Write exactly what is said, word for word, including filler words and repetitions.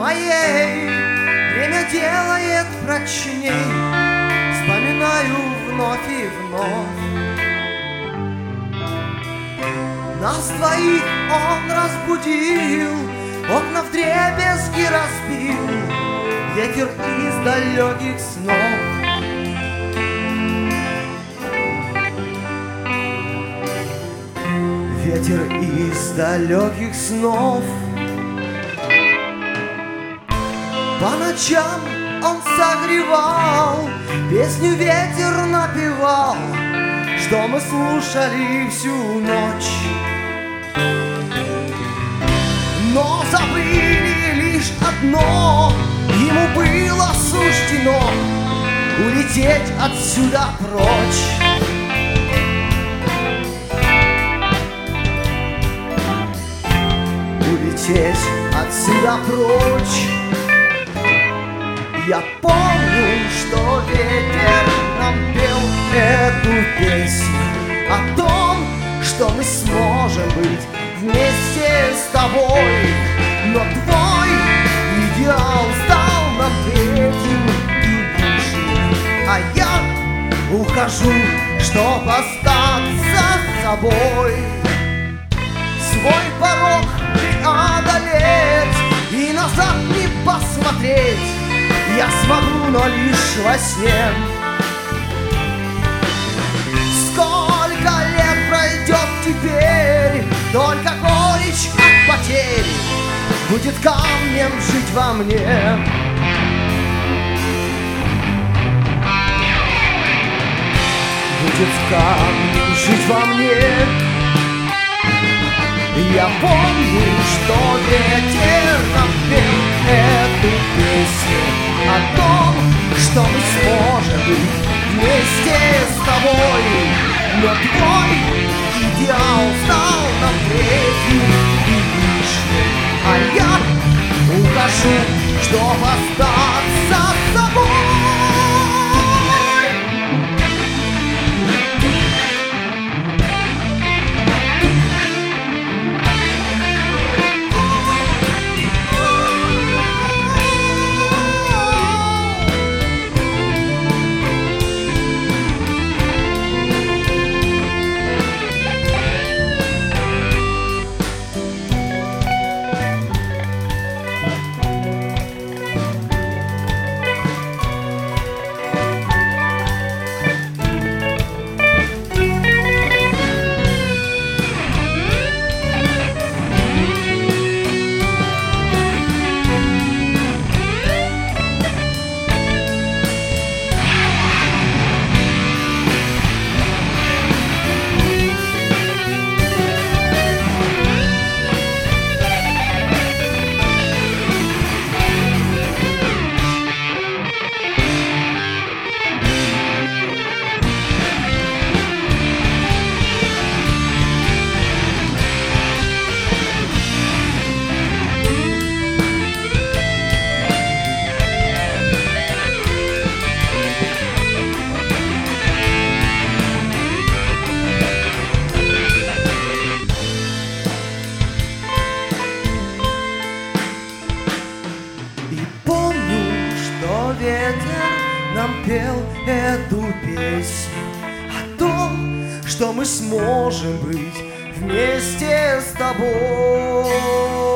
моей время делает прочней. Вспоминаю вновь и вновь. Нас двоих он разбудил, окна вдребезги разбил ветер из далеких снов. Ветер из далеких снов. По ночам он согревал, песню ветер напевал, что мы слушали всю ночь. Но забыли лишь одно, ему было суждено улететь отсюда прочь. Улететь отсюда прочь. Я помню, что ветер нам пел эту песню о том, что мы сможем быть вместе с тобой. Но твой идеал стал нам третьим и лишним, а я ухожу, чтоб остаться с собой. Свой порог преодолеть и назад не посмотреть я смогу, но лишь во сне. Сколько лет пройдет теперь, только горечь от потерь будет камнем жить во мне. Будет камнем жить во мне. Я помню, что ветер нам пел эту песню о том, что мы сможем быть вместе с тобой. Но твой идеал стал нам третьим и лишним, а я ухожу, чтоб остаться с тобой. Ветер нам пел эту песню о том, что мы сможем быть вместе с тобой.